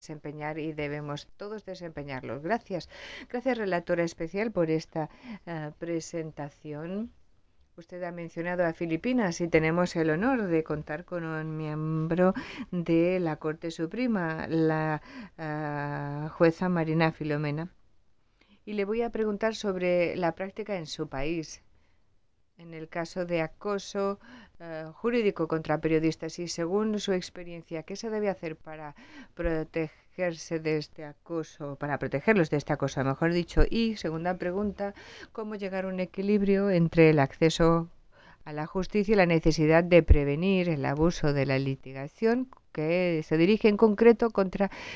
desempeñar y debemos todos desempeñarlos. Gracias. Gracias, relatora especial, por esta presentación. Usted ha mencionado a Filipinas y tenemos el honor de contar con un miembro de la Corte Suprema, la jueza Marina Filomena. Y le voy a preguntar sobre la práctica en su país, en el caso de acoso jurídico contra periodistas y según su experiencia, ¿qué se debe hacer para protegerse de este acoso, para protegerlos de este acoso, mejor dicho? Y segunda pregunta, ¿cómo llegar a un equilibrio entre el acceso a la justicia y la necesidad de prevenir el abuso de la litigación que se dirige en concreto contra